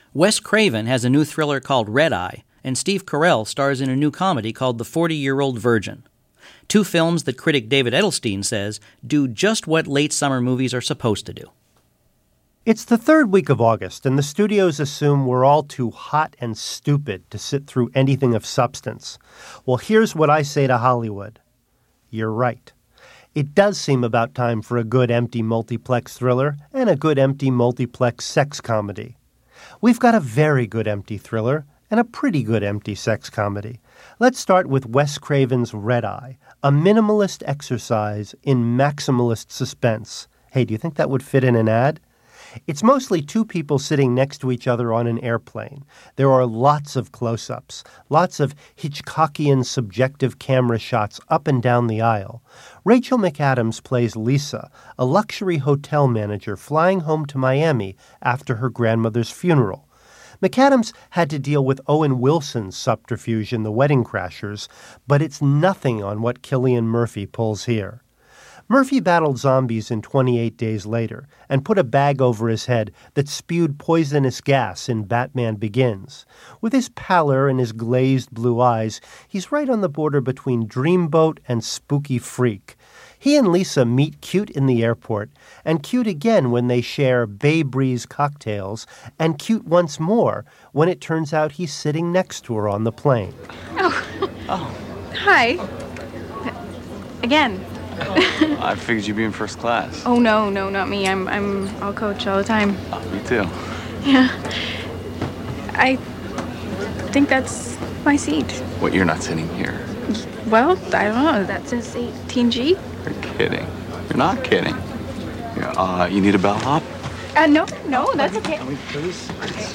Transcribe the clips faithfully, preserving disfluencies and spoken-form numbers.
Wes Craven has a new thriller called Red Eye, and Steve Carell stars in a new comedy called The forty-Year-Old Virgin. Two films that critic David Edelstein says do just what late summer movies are supposed to do. It's the third week of August, and the studios assume we're all too hot and stupid to sit through anything of substance. Well, here's what I say to Hollywood. You're right. It does seem about time for a good empty multiplex thriller and a good empty multiplex sex comedy. We've got a very good empty thriller and a pretty good empty sex comedy. Let's start with Wes Craven's Red Eye, a minimalist exercise in maximalist suspense. Hey, do you think that would fit in an ad? It's mostly two people sitting next to each other on an airplane. There are lots of close-ups, lots of Hitchcockian subjective camera shots up and down the aisle. Rachel McAdams plays Lisa, a luxury hotel manager flying home to Miami after her grandmother's funeral. McAdams had to deal with Owen Wilson's subterfuge in The Wedding Crashers, but it's nothing on what Cillian Murphy pulls here. Murphy battled zombies in twenty-eight Days Later and put a bag over his head that spewed poisonous gas in Batman Begins. With his pallor and his glazed blue eyes, he's right on the border between dreamboat and spooky freak. He and Lisa meet cute in the airport, and cute again when they share Bay Breeze cocktails, and cute once more when it turns out he's sitting next to her on the plane. Oh. Oh. Hi. Again. Oh, I figured you'd be in first class. Oh, no, no, not me. I'm, I'm, I'll coach all the time. Oh, me too. Yeah. I think that's my seat. What, you're not sitting here? Well, I don't know. That says eighteen G. You're kidding. You're not kidding. Yeah, uh, you need a bellhop? Uh, no, no, that's okay. Can we please?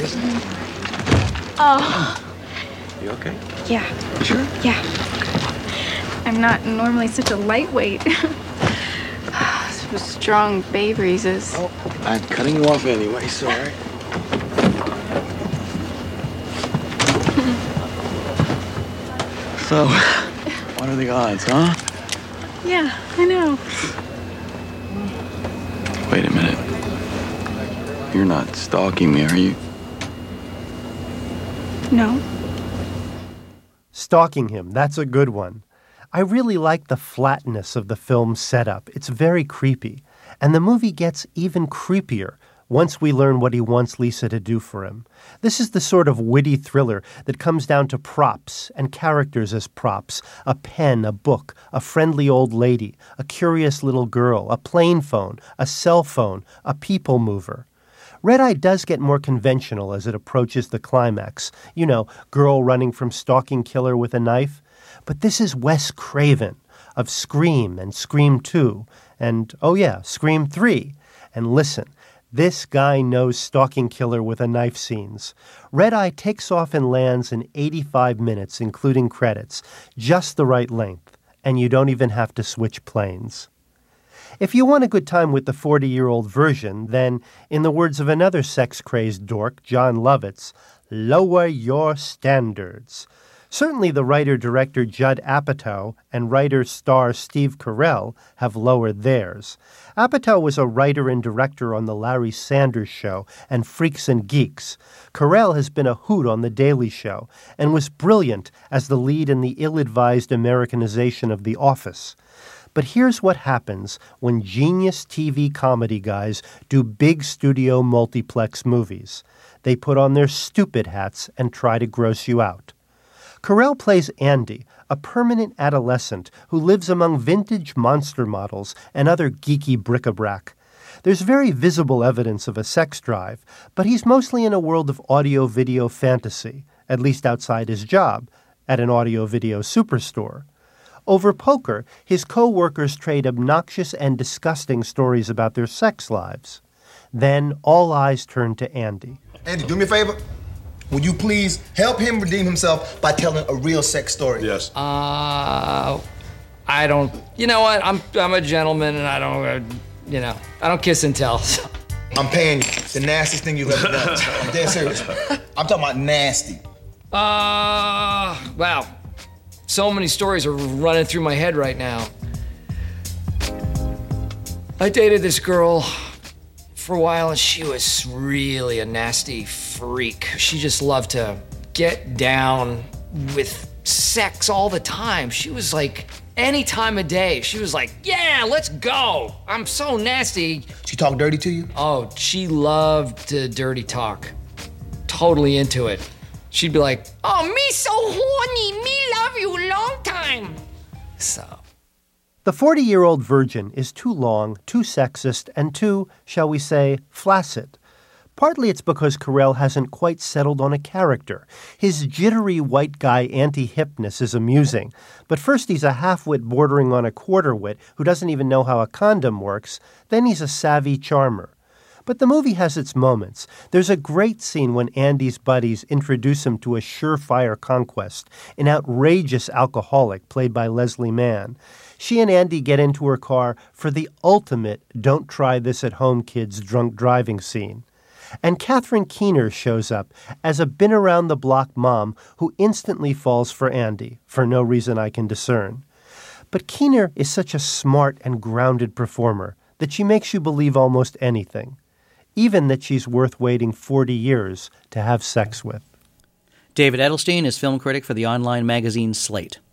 Oh. You okay? Yeah. You sure? Yeah. I'm not normally such a lightweight. Strong bay breezes. Oh, I'm cutting you off anyway, so all right. So, what are the odds, huh? Yeah, I know. Wait a minute. You're not stalking me, are you? No. Stalking him, that's a good one. I really like the flatness of the film's setup. It's very creepy. And the movie gets even creepier once we learn what he wants Lisa to do for him. This is the sort of witty thriller that comes down to props and characters as props. A pen, a book, a friendly old lady, a curious little girl, a plane phone, a cell phone, a people mover. Red Eye does get more conventional as it approaches the climax. You know, girl running from stalking killer with a knife. But this is Wes Craven of Scream and Scream two and, oh yeah, Scream three. And listen, this guy knows stalking killer with a knife scenes. Red Eye takes off and lands in eighty-five minutes, including credits, just the right length, and you don't even have to switch planes. If you want a good time with the forty-year-old version, then, in the words of another sex-crazed dork, John Lovitz, lower your standards. Certainly the writer-director Judd Apatow and writer-star Steve Carell have lowered theirs. Apatow was a writer and director on The Larry Sanders Show and Freaks and Geeks. Carell has been a hoot on The Daily Show and was brilliant as the lead in the ill-advised Americanization of The Office. But here's what happens when genius T V comedy guys do big studio multiplex movies. They put on their stupid hats and try to gross you out. Carell plays Andy, a permanent adolescent who lives among vintage monster models and other geeky bric-a-brac. There's very visible evidence of a sex drive, but he's mostly in a world of audio-video fantasy, at least outside his job, at an audio-video superstore. Over poker, his co-workers trade obnoxious and disgusting stories about their sex lives. Then all eyes turn to Andy. Andy, do me a favor. Would you please help him redeem himself by telling a real sex story? Yes. Uh, I don't. You know what? I'm I'm a gentleman, and I don't. Uh, you know, I don't kiss and tell. So. I'm paying you. The nastiest thing you've ever done. I'm dead serious. I'm talking about nasty. Uh, wow. So many stories are running through my head right now. I dated this girl for a while, and she was really a nasty freak. She just loved to get down with sex all the time. She was like, any time of day, she was like, yeah, let's go. I'm so nasty. She talk dirty to you? Oh, she loved to dirty talk. Totally into it. She'd be like, oh, me so horny, me love you long time. So. The forty-year-old virgin is too long, too sexist, and too, shall we say, flaccid. Partly it's because Carell hasn't quite settled on a character. His jittery white guy anti-hipness is amusing, but first he's a half-wit bordering on a quarter-wit who doesn't even know how a condom works, then he's a savvy charmer. But the movie has its moments. There's a great scene when Andy's buddies introduce him to a surefire conquest, an outrageous alcoholic played by Leslie Mann. She and Andy get into her car for the ultimate don't try this at home kids drunk driving scene. And Catherine Keener shows up as a been-around-the-block mom who instantly falls for Andy, for no reason I can discern. But Keener is such a smart and grounded performer that she makes you believe almost anything, even that she's worth waiting forty years to have sex with. David Edelstein is film critic for the online magazine Slate.